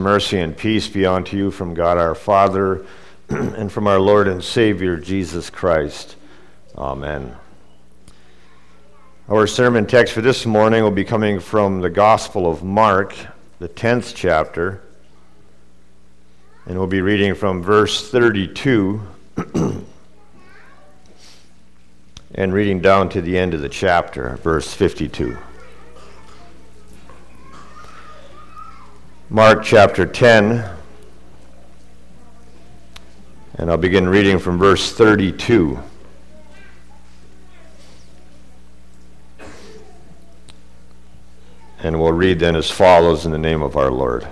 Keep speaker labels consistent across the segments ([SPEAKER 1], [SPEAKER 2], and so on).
[SPEAKER 1] Mercy and peace be unto you from God our Father and from our Lord and Savior Jesus Christ. Amen. Our sermon text for this morning will be coming from the Gospel of Mark, the 10th chapter, and we'll be reading from verse 32 and reading down to the end of the chapter, verse 52. Mark chapter 10, and I'll begin reading from verse 32. And we'll read then as follows in the name of our Lord.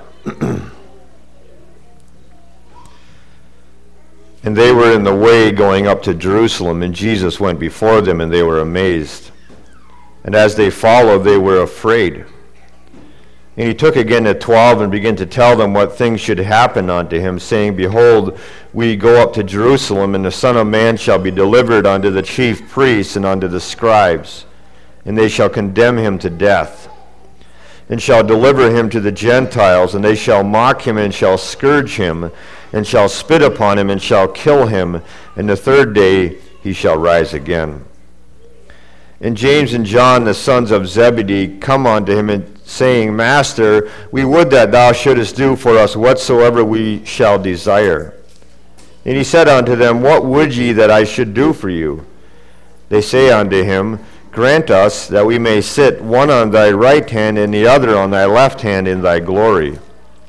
[SPEAKER 1] And they were in the way going up to Jerusalem, and Jesus went before them, and they were amazed. And as they followed, they were afraid. And he took again the 12 and began to tell them what things should happen unto him, saying, Behold, we go up to Jerusalem, and the Son of Man shall be delivered unto the chief priests and unto the scribes, and they shall condemn him to death, and shall deliver him to the Gentiles, and they shall mock him, and shall scourge him, and shall spit upon him, and shall kill him, and the third day he shall rise again. And James and John, the sons of Zebedee, come unto him, and saying, Master, we would that thou shouldest do for us whatsoever we shall desire. And he said unto them, What would ye that I should do for you? They say unto him, Grant us that we may sit one on thy right hand and the other on thy left hand in thy glory.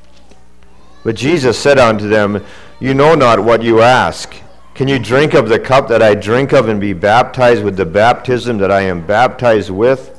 [SPEAKER 1] But Jesus said unto them, You know not what you ask. Can you drink of the cup that I drink of, and be baptized with the baptism that I am baptized with?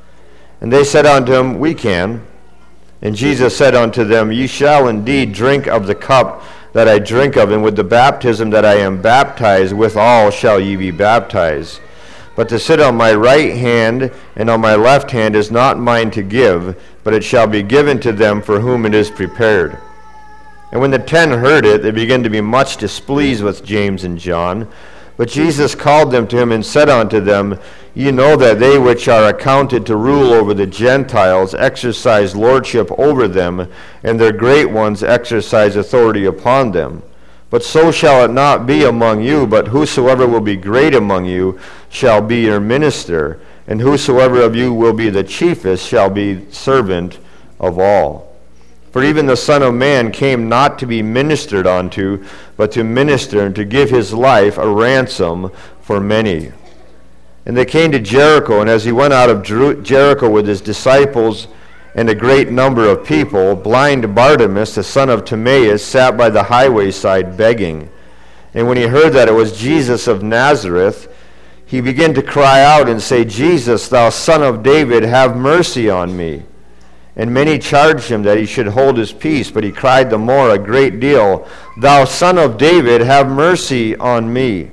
[SPEAKER 1] And they said unto him, We can. And Jesus said unto them, Ye shall indeed drink of the cup that I drink of, and with the baptism that I am baptized withal shall ye be baptized. But to sit on my right hand and on my left hand is not mine to give, but it shall be given to them for whom it is prepared. And when the 10 heard it, they began to be much displeased with James and John. But Jesus called them to him and said unto them, Ye know that they which are accounted to rule over the Gentiles exercise lordship over them, and their great ones exercise authority upon them. But so shall it not be among you, but whosoever will be great among you shall be your minister, and whosoever of you will be the chiefest shall be servant of all. For even the Son of Man came not to be ministered unto, but to minister and to give his life a ransom for many. And they came to Jericho, and as he went out of Jericho with his disciples and a great number of people, blind Bartimaeus, the son of Timaeus, sat by the highway side begging. And when he heard that it was Jesus of Nazareth, he began to cry out and say, Jesus, thou son of David, have mercy on me. And many charged him that he should hold his peace, but he cried the more a great deal, Thou son of David, have mercy on me.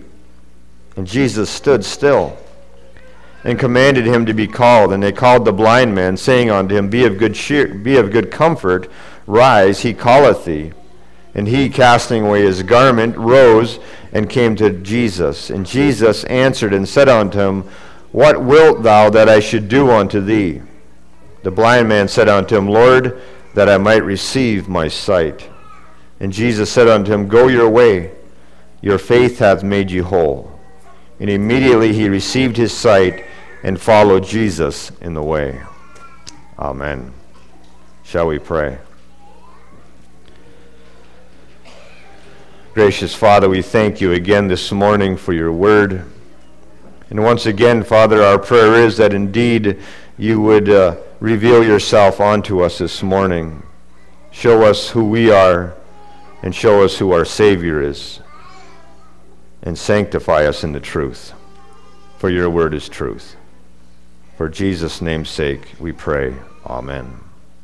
[SPEAKER 1] And Jesus stood still and commanded him to be called. And they called the blind man, saying unto him, Be of good comfort, rise, he calleth thee. And he, casting away his garment, rose and came to Jesus. And Jesus answered and said unto him, What wilt thou that I should do unto thee? The blind man said unto him, Lord, that I might receive my sight. And Jesus said unto him, Go your way, your faith hath made you whole. And immediately he received his sight and followed Jesus in the way. Amen. Shall we pray? Gracious Father, we thank you again this morning for your word. And once again, Father, our prayer is that indeed you would reveal yourself unto us this morning. Show us who we are and show us who our Savior is. And sanctify us in the truth. For your word is truth. For Jesus' name's sake we pray. Amen.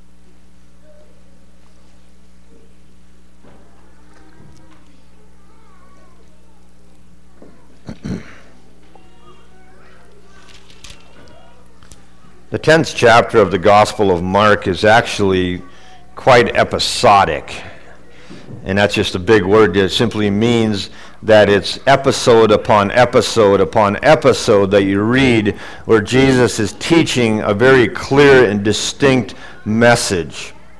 [SPEAKER 1] The 10th chapter of the Gospel of Mark is actually quite episodic. And that's just a big word. It simply means that it's episode upon episode upon episode that you read where Jesus is teaching a very clear and distinct message.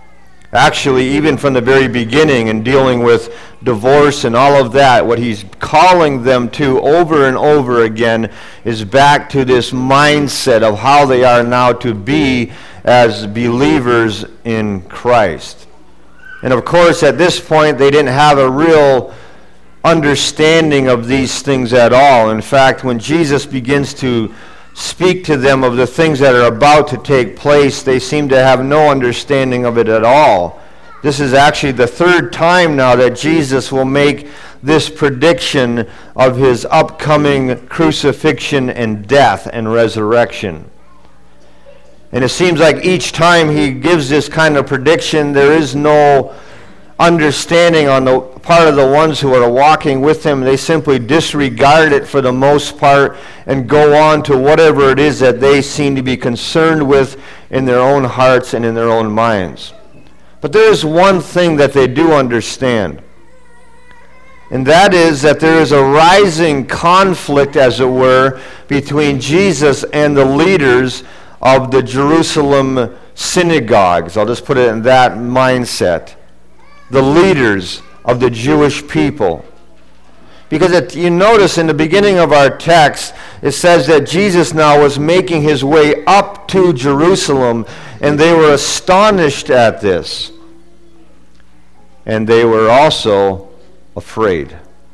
[SPEAKER 1] Actually, even from the very beginning and dealing with divorce and all of that, what he's calling them to over and over again is back to this mindset of how they are now to be as believers in Christ. And of course, at this point, they didn't have a real understanding of these things at all. In fact, when Jesus begins to speak to them of the things that are about to take place, they seem to have no understanding of it at all. This is actually the third time now that Jesus will make this prediction of his upcoming crucifixion and death and resurrection. And it seems like each time he gives this kind of prediction, there is no understanding on the part of the ones who are walking with him. They simply disregard it for the most part and go on to whatever it is that they seem to be concerned with in their own hearts and in their own minds. But there is one thing that they do understand, and that is that there is a rising conflict, as it were, between Jesus and the leaders of the Jerusalem synagogues. I'll just put it in that mindset. The leaders of the Jewish people. Because you notice in the beginning of our text, it says that Jesus now was making his way up to Jerusalem, and they were astonished at this. And they were also afraid.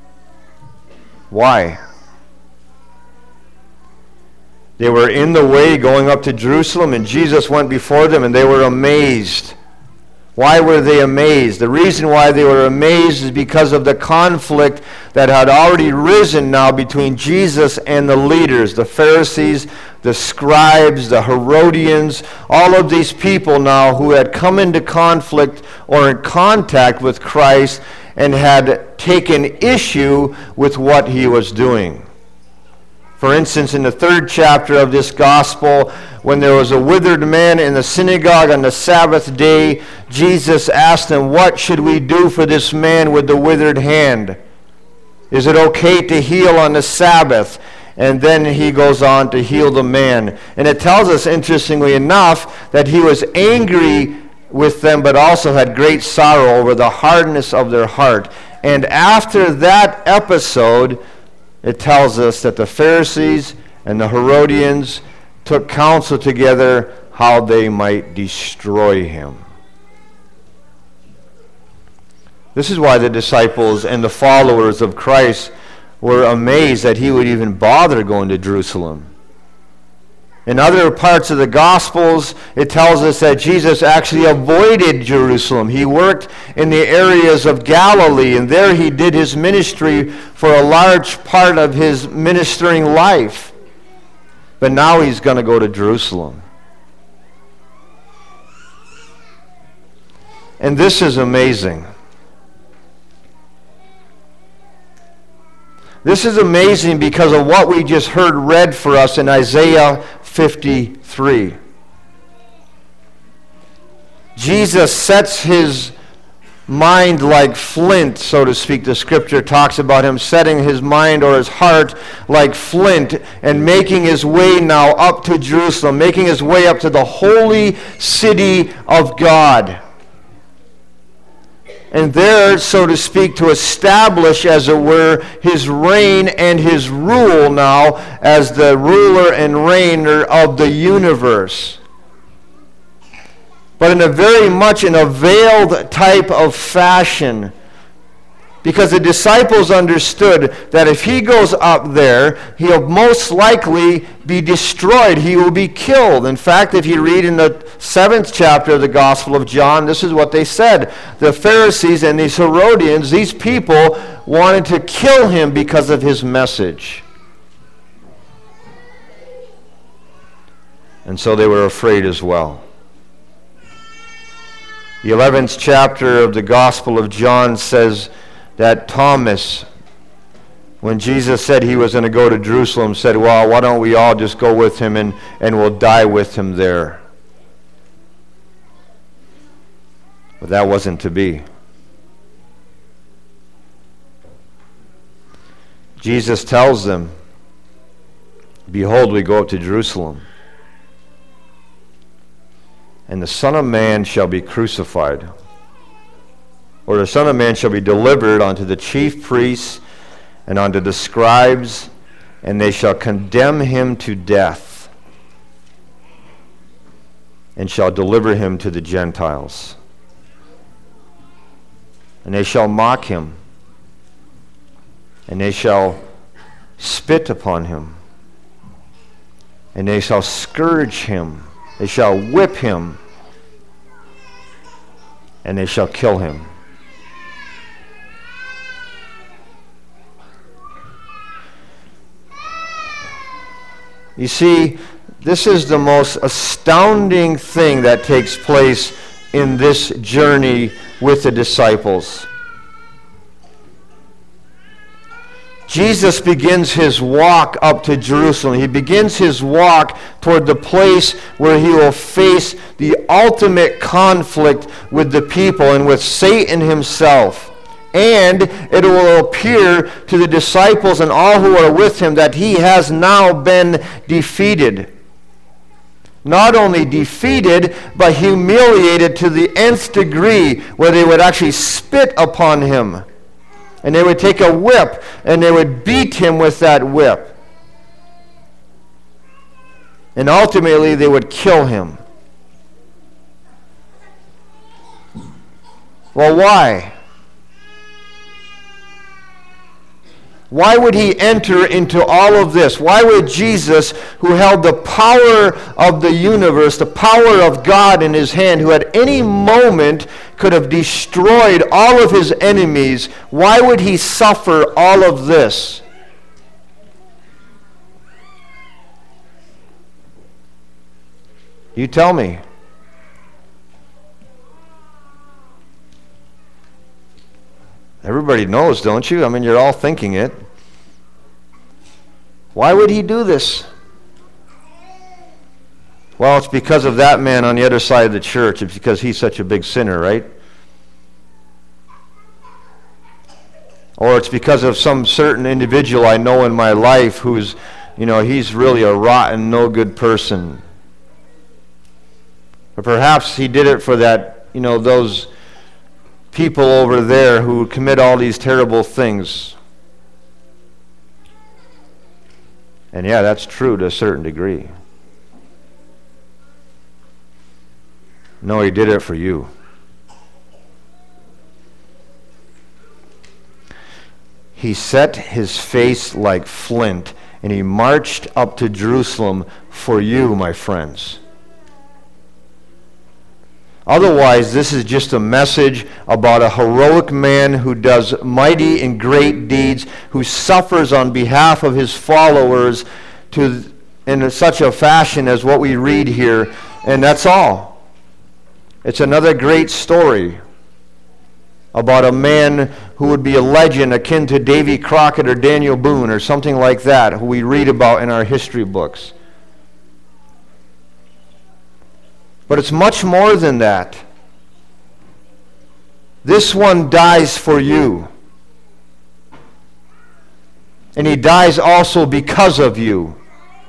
[SPEAKER 1] Why? They were in the way going up to Jerusalem, and Jesus went before them, and they were amazed. Why were they amazed? The reason why they were amazed is because of the conflict that had already risen now between Jesus and the leaders, the Pharisees, the scribes, the Herodians, all of these people now who had come into conflict or in contact with Christ and had taken issue with what he was doing. For instance, in the 3rd chapter of this gospel, when there was a withered man in the synagogue on the Sabbath day, Jesus asked them, "What should we do for this man with the withered hand? Is it okay to heal on the Sabbath?" And then he goes on to heal the man. And it tells us, interestingly enough, that he was angry with them, but also had great sorrow over the hardness of their heart. And after that episode, it tells us that the Pharisees and the Herodians took counsel together how they might destroy him. This is why the disciples and the followers of Christ were amazed that he would even bother going to Jerusalem. In other parts of the Gospels, it tells us that Jesus actually avoided Jerusalem. He worked in the areas of Galilee, and there he did his ministry for a large part of his ministering life. But now he's going to go to Jerusalem. And this is amazing. This is amazing because of what we just heard read for us in Isaiah 53. Jesus sets his mind like flint, so to speak. The scripture talks about him setting his mind or his heart like flint and making his way now up to Jerusalem, making his way up to the holy city of God. And there, so to speak, to establish, as it were, his reign and his rule now as the ruler and reigner of the universe. But in a very much in a veiled type of fashion. Because the disciples understood that if he goes up there, he'll most likely be destroyed. He will be killed. In fact, if you read in the 7th chapter of the Gospel of John, this is what they said. The Pharisees and these Herodians, these people wanted to kill him because of his message. And so they were afraid as well. The 11th chapter of the Gospel of John says that Thomas, when Jesus said he was going to go to Jerusalem, said, "Well, why don't we all just go with him and we'll die with him there?" But that wasn't to be. Jesus tells them, "Behold, we go up to Jerusalem, and the Son of Man shall be crucified or the Son of Man shall be delivered unto the chief priests and unto the scribes, and they shall condemn him to death, and shall deliver him to the Gentiles. And they shall mock him, and they shall spit upon him, and they shall scourge him, they shall whip him, and they shall kill him. You see, this is the most astounding thing that takes place in this journey with the disciples. Jesus begins his walk up to Jerusalem. He begins his walk toward the place where he will face the ultimate conflict with the people and with Satan himself. And it will appear to the disciples and all who are with him that he has now been defeated. Not only defeated, but humiliated to the nth degree, where they would actually spit upon him. And they would take a whip and they would beat him with that whip. And ultimately they would kill him. Well, why? Why would he enter into all of this? Why would Jesus, who held the power of the universe, the power of God in his hand, who at any moment could have destroyed all of his enemies, why would he suffer all of this? You tell me. Everybody knows, don't you? I mean, you're all thinking it. Why would he do this? Well, it's because of that man on the other side of the church. It's because he's such a big sinner, right? Or it's because of some certain individual I know in my life who's, he's really a rotten, no good person. Or perhaps he did it for that, those people over there who commit all these terrible things. And yeah, that's true to a certain degree. No, he did it for you. He set his face like flint, and he marched up to Jerusalem for you, my friends. Otherwise, this is just a message about a heroic man who does mighty and great deeds, who suffers on behalf of his followers in such a fashion as what we read here, and that's all. It's another great story about a man who would be a legend akin to Davy Crockett or Daniel Boone or something like that, who we read about in our history books. But it's much more than that. This one dies for you. And he dies also because of you.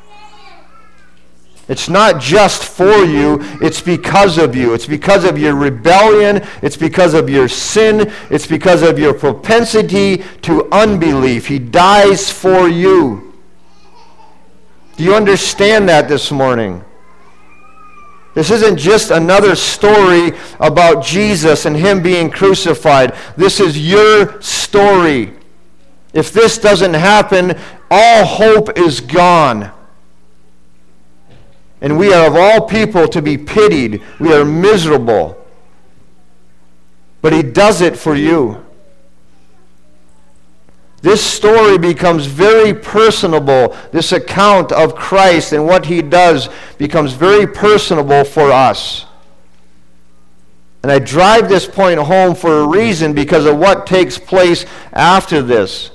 [SPEAKER 1] It's not just for you, it's because of you. It's because of your rebellion, it's because of your sin, it's because of your propensity to unbelief. He dies for you. Do you understand that this morning? This isn't just another story about Jesus and him being crucified. This is your story. If this doesn't happen, all hope is gone. And we are of all people to be pitied. We are miserable. But he does it for you. This story becomes very personable. This account of Christ and what he does becomes very personable for us. And I drive this point home for a reason, because of what takes place after this.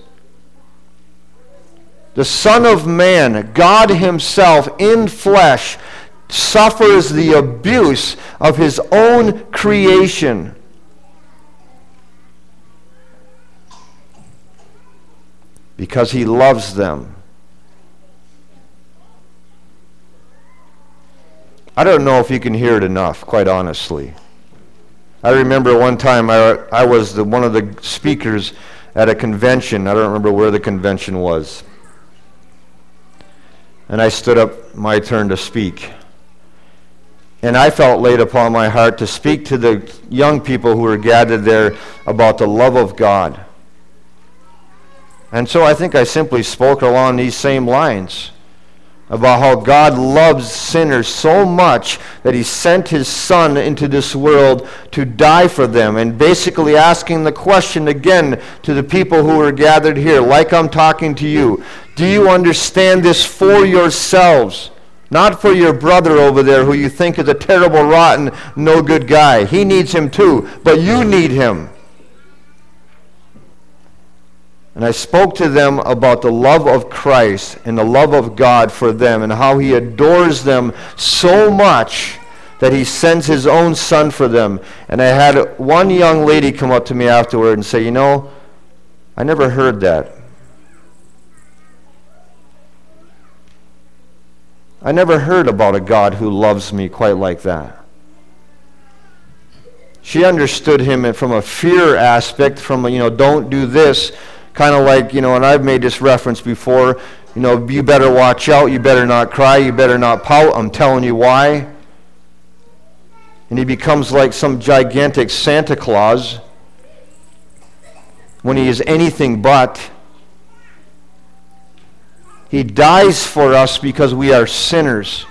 [SPEAKER 1] The Son of Man, God himself in flesh, suffers the abuse of his own creation. Because he loves them. I don't know if you can hear it enough, quite honestly. I remember one time I was one of the speakers at a convention. I don't remember where the convention was. And I stood up, my turn to speak. And I felt laid upon my heart to speak to the young people who were gathered there about the love of God. And so I think I simply spoke along these same lines about how God loves sinners so much that he sent his Son into this world to die for them, and basically asking the question again to the people who are gathered here, like I'm talking to you. Do you understand this for yourselves? Not for your brother over there who you think is a terrible, rotten, no good guy. He needs him too, but you need him. And I spoke to them about the love of Christ and the love of God for them and how he adores them so much that he sends his own Son for them. And I had one young lady come up to me afterward and say, I never heard that. I never heard about a God who loves me quite like that. She understood him from a fear aspect, from don't do this, kind of like, and I've made this reference before, you better watch out, you better not cry, you better not pout, I'm telling you why. And he becomes like some gigantic Santa Claus when he is anything but. He dies for us because we are sinners.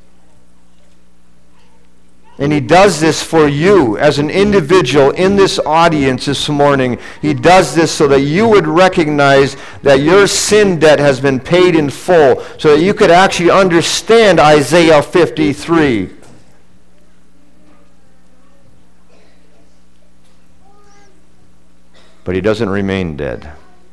[SPEAKER 1] And he does this for you as an individual in this audience this morning. He does this so that you would recognize that your sin debt has been paid in full, so that you could actually understand Isaiah 53. But he doesn't remain dead.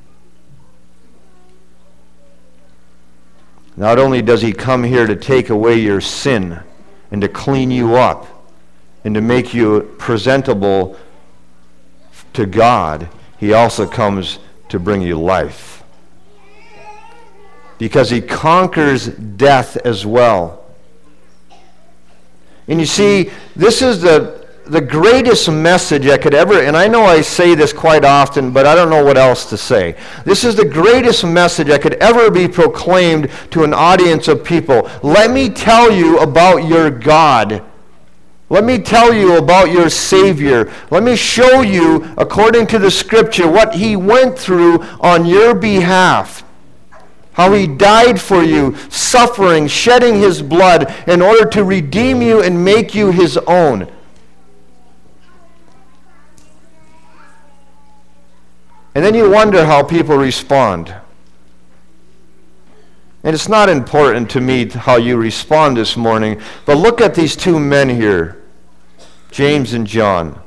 [SPEAKER 1] Not only does he come here to take away your sin and to clean you up and to make you presentable to God, he also comes to bring you life. Because he conquers death as well. And you see, this is the greatest message I could ever, and I know I say this quite often, but I don't know what else to say. This is the greatest message I could ever be proclaimed to an audience of people. Let me tell you about your God. Let me tell you about your Savior. Let me show you, according to the Scripture, what he went through on your behalf. How he died for you, suffering, shedding his blood in order to redeem you and make you his own. And then you wonder how people respond. And it's not important to me how you respond this morning, but look at these two men here, James and John.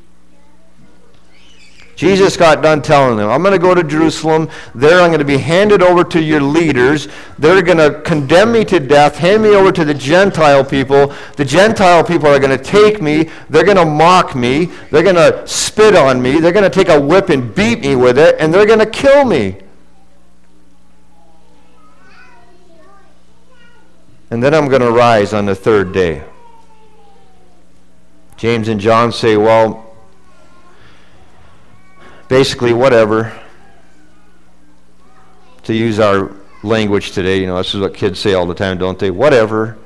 [SPEAKER 1] Jesus got done telling them, I'm going to go to Jerusalem. There I'm going to be handed over to your leaders. They're going to condemn me to death, hand me over to the Gentile people. The Gentile people are going to take me. They're going to mock me. They're going to spit on me. They're going to take a whip and beat me with it, and they're going to kill me. And then I'm going to rise on the third day. James and John say, well, basically, whatever. To use our language today, this is what kids say all the time, don't they? Whatever.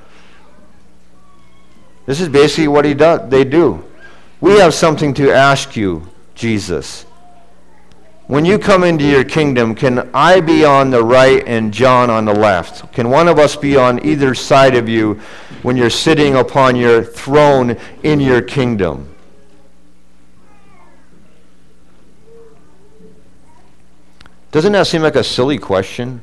[SPEAKER 1] This is basically what they do. We have something to ask you, Jesus. When you come into your kingdom, can I be on the right and John on the left? Can one of us be on either side of you when you're sitting upon your throne in your kingdom? Doesn't that seem like a silly question?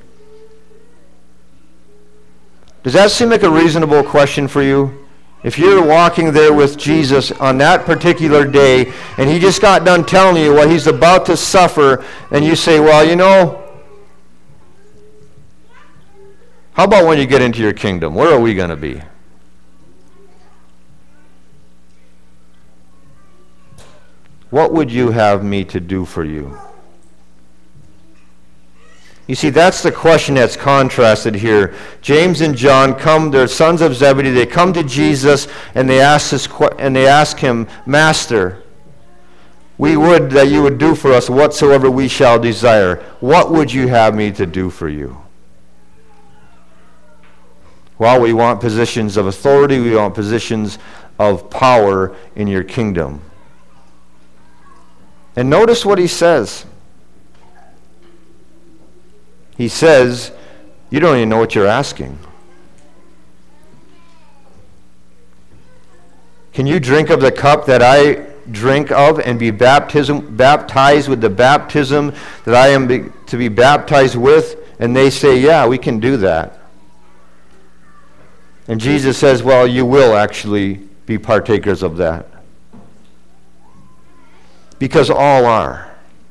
[SPEAKER 1] Does that seem like a reasonable question for you? If you're walking there with Jesus on that particular day, and he just got done telling you what he's about to suffer, and you say, well, how about when you get into your kingdom? Where are we going to be? What would you have me to do for you? You see, that's the question that's contrasted here. James and John come, they're sons of Zebedee, they come to Jesus and they ask him, Master, we would that you would do for us whatsoever we shall desire. What would you have me to do for you? Well, we want positions of authority, we want positions of power in your kingdom. And notice what he says. He says, you don't even know what you're asking. Can you drink of the cup that I drink of and be baptized with the baptism that I am to be baptized with? And they say, yeah, we can do that. And Jesus says, well, you will actually be partakers of that. Because all are.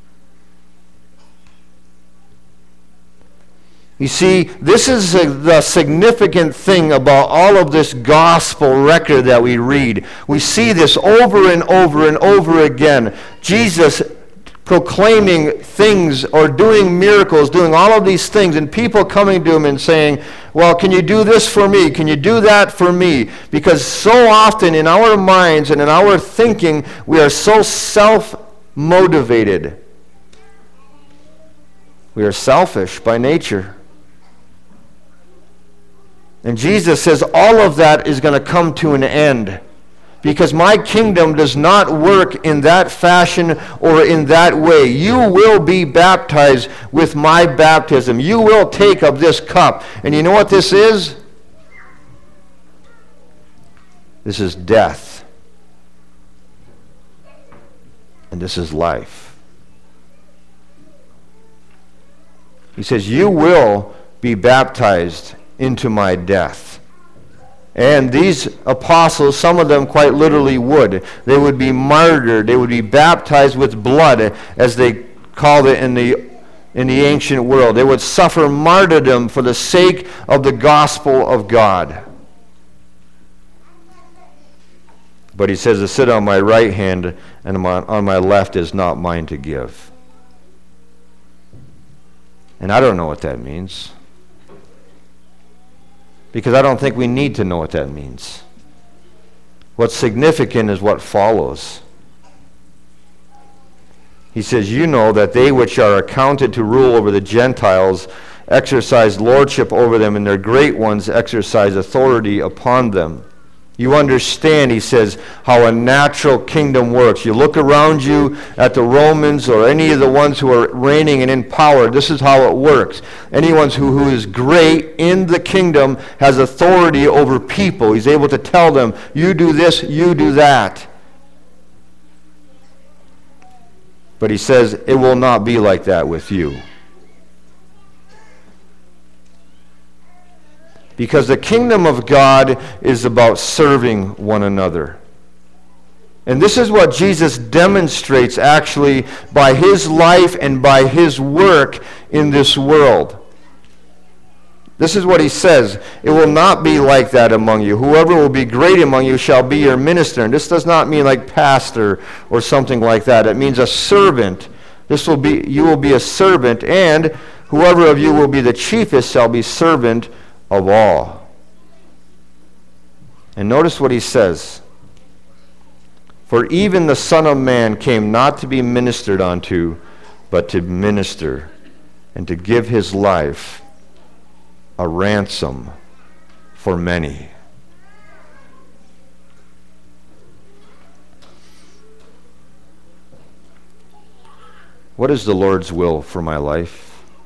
[SPEAKER 1] You see, this is the significant thing about all of this gospel record that we read. We see this over and over and over again. Jesus proclaiming things or doing miracles, doing all of these things, and people coming to him and saying, well, can you do this for me? Can you do that for me? Because so often in our minds and in our thinking, we are so self-motivated. We are selfish by nature. And Jesus says all of that is going to come to an end. Because my kingdom does not work in that fashion or in that way. You will be baptized with my baptism. You will take of this cup. And you know what this is? This is death. And this is life. He says, you will be baptized into my death. And these apostles, some of them quite literally would. They would be martyred. They would be baptized with blood, as they called it in the ancient world. They would suffer martyrdom for the sake of the gospel of God. But he says, to sit on my right hand and on my left is not mine to give. And I don't know what that means. Because I don't think we need to know what that means. What's significant is what follows. He says, you know that they which are accounted to rule over the Gentiles exercise lordship over them, and their great ones exercise authority upon them. You understand, he says, how a natural kingdom works. You look around you at the Romans or any of the ones who are reigning and in power. This is how it works. Anyone who is great in the kingdom has authority over people. He's able to tell them, you do this, you do that. But he says, it will not be like that with you. Because the kingdom of God is about serving one another. And this is what Jesus demonstrates actually by his life and by his work in this world. This is what he says, it will not be like that among you. Whoever will be great among you shall be your minister. And this does not mean like pastor or something like that. It means a servant. You will be a servant, and whoever of you will be the chiefest shall be servant of all. And notice what he says. For even the Son of Man came not to be ministered unto, but to minister, and to give his life a ransom for many. What is the Lord's will for my life?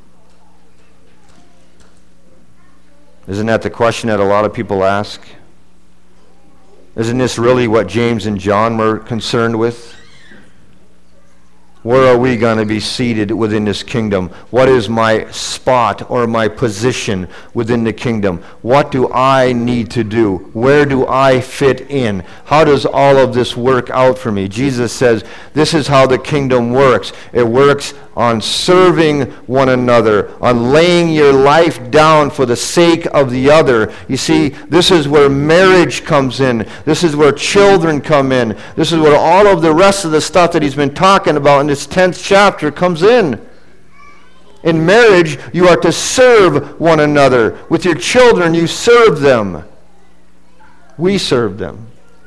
[SPEAKER 1] Isn't that the question that a lot of people ask? Isn't this really what James and John were concerned with? Where are we going to be seated within this kingdom? What is my spot or my position within the kingdom? What do I need to do? Where do I fit in? How does all of this work out for me? Jesus says, this is how the kingdom works. It works on serving one another, on laying your life down for the sake of the other. You see, this is where marriage comes in. This is where children come in. This is where all of the rest of the stuff that he's been talking about in this 10th chapter comes in. In marriage, you are to serve one another. With your children, you serve them. We serve them.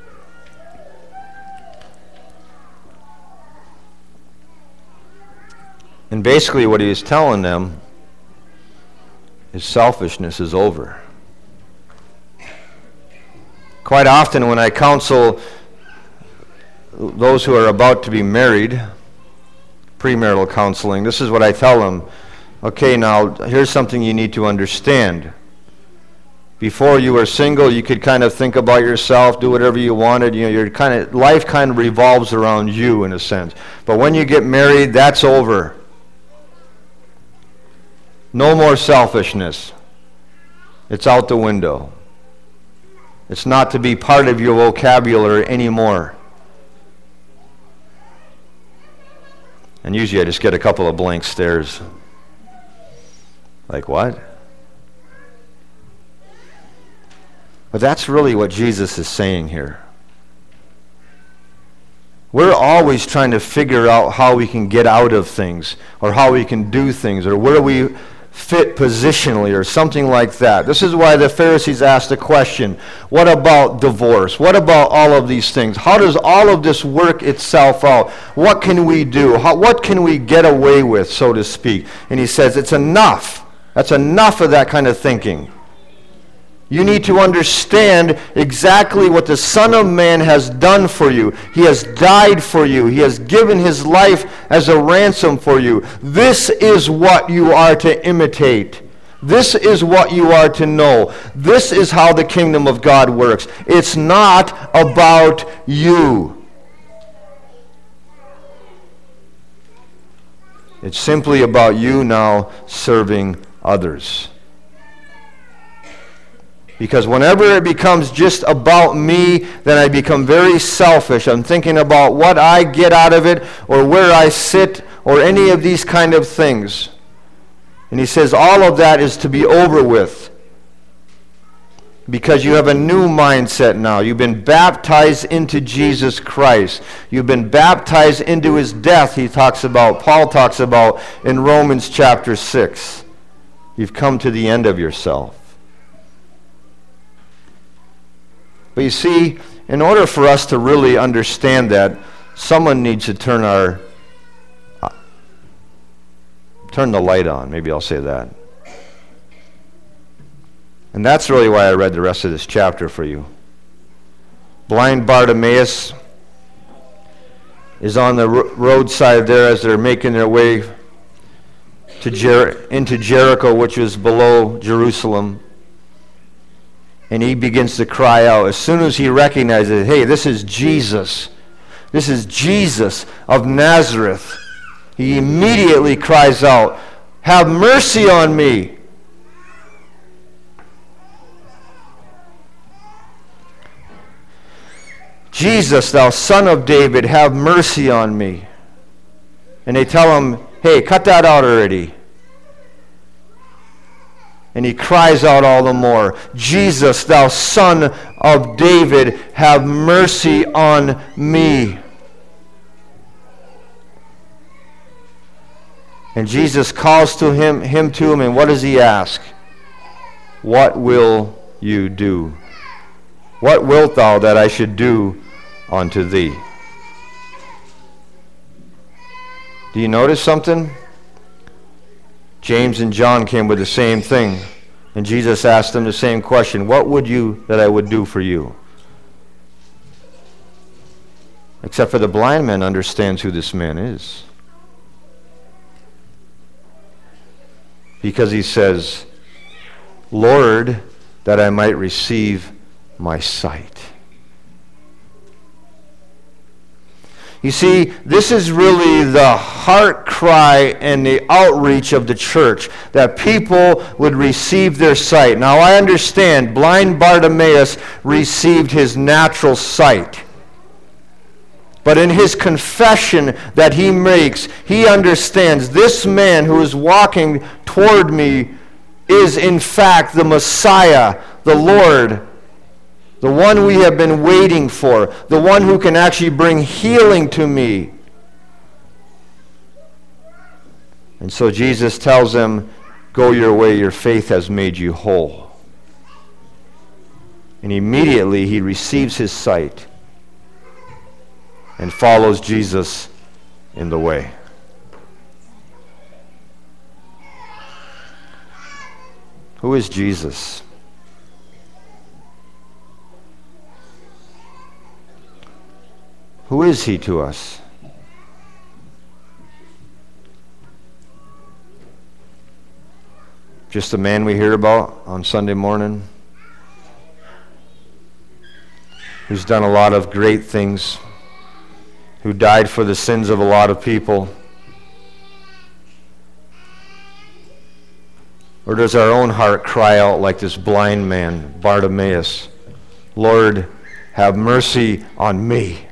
[SPEAKER 1] And basically what he is telling them is selfishness is over. Quite often when I counsel those who are about to be married, premarital counseling, this is what I tell them. Okay, now here's something you need to understand. Before you were single, you could kind of think about yourself, do whatever you wanted. You know, life kind of revolves around you in a sense. But when you get married, that's over. No more selfishness. It's out the window. It's not to be part of your vocabulary anymore. And usually I just get a couple of blank stares. Like, what? But that's really what Jesus is saying here. We're always trying to figure out how we can get out of things, or how we can do things, or where we fit positionally, or something like that. This is why the Pharisees asked the question, what about divorce? What about all of these things? How does all of this work itself out? What can we do? What can we get away with, so to speak? And he says, it's enough. That's enough of that kind of thinking. You need to understand exactly what the Son of Man has done for you. He has died for you. He has given his life as a ransom for you. This is what you are to imitate. This is what you are to know. This is how the kingdom of God works. It's not about you. It's simply about you now serving others. Because whenever it becomes just about me, then I become very selfish. I'm thinking about what I get out of it, or where I sit, or any of these kind of things. And he says all of that is to be over with. Because you have a new mindset now. You've been baptized into Jesus Christ. You've been baptized into his death, Paul talks about in Romans chapter 6. You've come to the end of yourself. But you see, in order for us to really understand that, someone needs to turn the light on. Maybe I'll say that. And that's really why I read the rest of this chapter for you. Blind Bartimaeus is on the roadside there as they're making their way into Jericho, which was below Jerusalem. And he begins to cry out. As soon as he recognizes, hey, this is Jesus. This is Jesus of Nazareth. He immediately cries out, have mercy on me. Jesus, thou son of David, have mercy on me. And they tell him, hey, cut that out already. And he cries out all the more, Jesus, thou son of David, have mercy on me. And Jesus calls to him to him, and what does he ask? What will you do? What wilt thou that I should do unto thee? Do you notice something? James and John came with the same thing. And Jesus asked them the same question. What would you that I would do for you? Except for the blind man understands who this man is. Because he says, Lord, that I might receive my sight. You see, this is really the heart cry and the outreach of the church, that people would receive their sight. Now, I understand blind Bartimaeus received his natural sight. But in his confession that he makes, he understands this man who is walking toward me is in fact the Messiah, the Lord, the one we have been waiting for, the one who can actually bring healing to me. And so Jesus tells him, go your way, your faith has made you whole. And immediately he receives his sight and follows Jesus in the way. Who is Jesus? Who is he to us? Just a man we hear about on Sunday morning, who's done a lot of great things, who died for the sins of a lot of people? Or does our own heart cry out like this blind man, Bartimaeus, Lord, have mercy on me?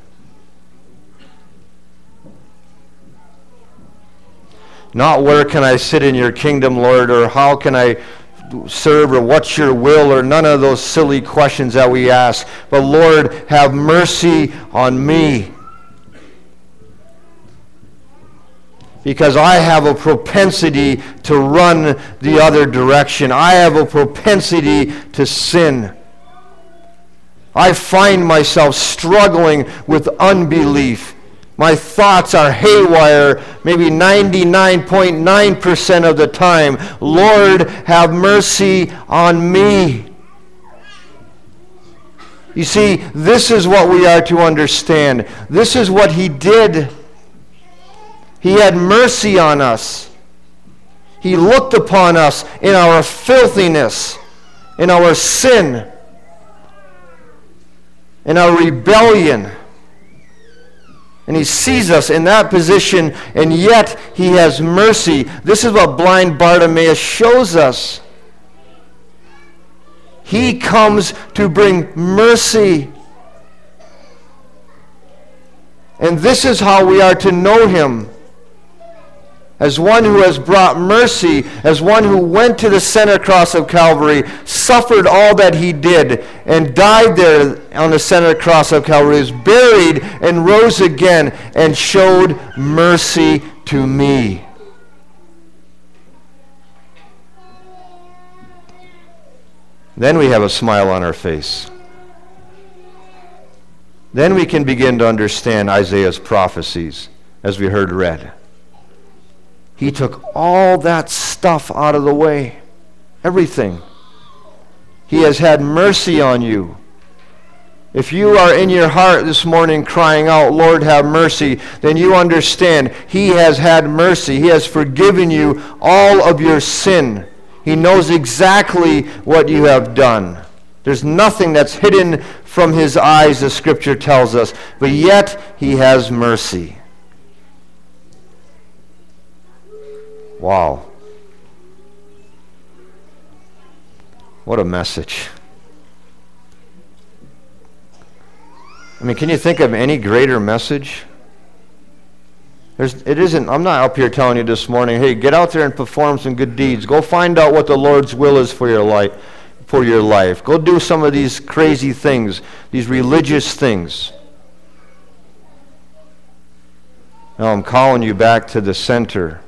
[SPEAKER 1] Not where can I sit in your kingdom, Lord, or how can I serve, or what's your will, or none of those silly questions that we ask. But Lord, have mercy on me. Because I have a propensity to run the other direction. I have a propensity to sin. I find myself struggling with unbelief. My thoughts are haywire, maybe 99.9% of the time. Lord, have mercy on me. You see, this is what we are to understand. This is what he did. He had mercy on us. He looked upon us in our filthiness, in our sin, in our rebellion. And he sees us in that position, and yet he has mercy. This is what blind Bartimaeus shows us. He comes to bring mercy. And this is how we are to know him. As one who has brought mercy, as one who went to the center cross of Calvary, suffered all that he did, and died there on the center cross of Calvary, was buried and rose again, and showed mercy to me. Then we have a smile on our face. Then we can begin to understand Isaiah's prophecies, as we heard read. He took all that stuff out of the way. Everything. He has had mercy on you. If you are in your heart this morning crying out, Lord, have mercy, then you understand he has had mercy. He has forgiven you all of your sin. He knows exactly what you have done. There's nothing that's hidden from his eyes, the Scripture tells us, but yet he has mercy. Wow. What a message. I mean, can you think of any greater message? I'm not up here telling you this morning, hey, get out there and perform some good deeds. Go find out what the Lord's will is for your life. Go do some of these crazy things, these religious things. No, I'm calling you back to the center.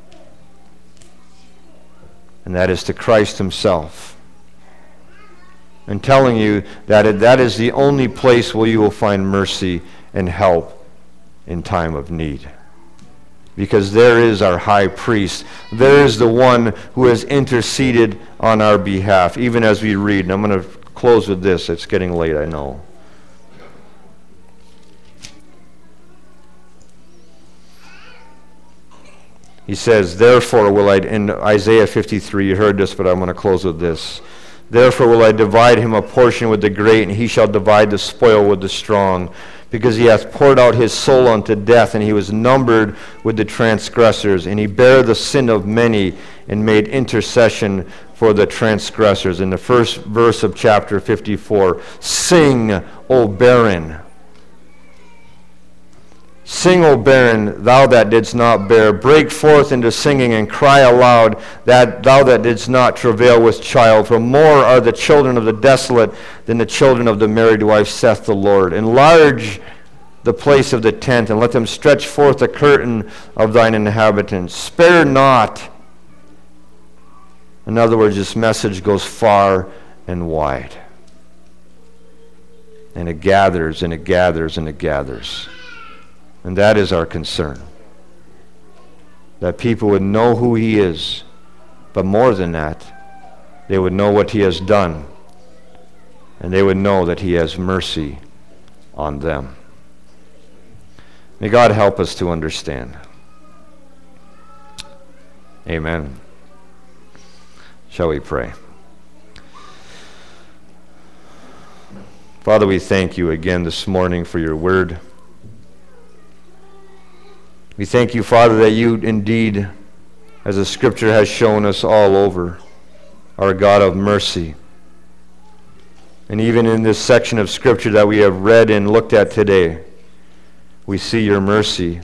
[SPEAKER 1] And that is to Christ himself. And telling you that that is the only place where you will find mercy and help in time of need. Because there is our high priest. There is the one who has interceded on our behalf, even as we read. And I'm going to close with this. It's getting late, I know. He says, therefore will I, in Isaiah 53, you heard this, but I'm going to close with this. Therefore will I divide him a portion with the great, and he shall divide the spoil with the strong, because he hath poured out his soul unto death, and he was numbered with the transgressors, and he bare the sin of many, and made intercession for the transgressors. In the first verse of chapter 54, sing, O barren. Sing, O barren, thou that didst not bear. Break forth into singing and cry aloud, that thou that didst not travail with child. For more are the children of the desolate than the children of the married wife, saith the Lord. Enlarge the place of the tent, and let them stretch forth the curtain of thine inhabitants. Spare not. In other words, this message goes far and wide. And it gathers, and it gathers, and it gathers. And that is our concern. That people would know who he is, but more than that, they would know what he has done, and they would know that he has mercy on them. May God help us to understand. Amen. Shall we pray? Father, we thank you again this morning for your word. We thank you, Father, that you indeed, as the Scripture has shown us all over, are a God of mercy. And even in this section of Scripture that we have read and looked at today, we see your mercy.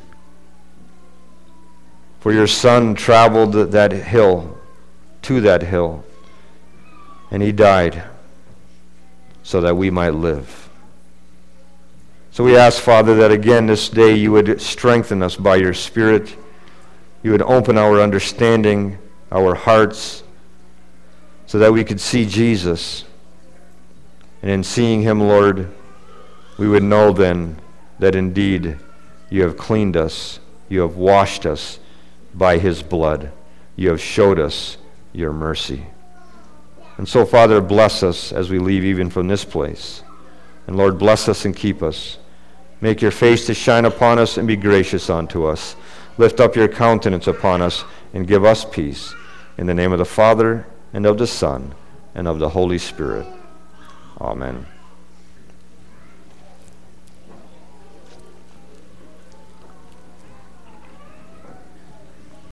[SPEAKER 1] For your Son traveled that hill, to that hill, and he died so that we might live. So we ask, Father, that again this day you would strengthen us by your Spirit. You would open our understanding, our hearts, so that we could see Jesus. And in seeing him, Lord, we would know then that indeed you have cleaned us, you have washed us by his blood. You have showed us your mercy. And so, Father, bless us as we leave even from this place. And Lord, bless us and keep us. Make your face to shine upon us and be gracious unto us. Lift up your countenance upon us and give us peace. In the name of the Father, and of the Son, and of the Holy Spirit. Amen.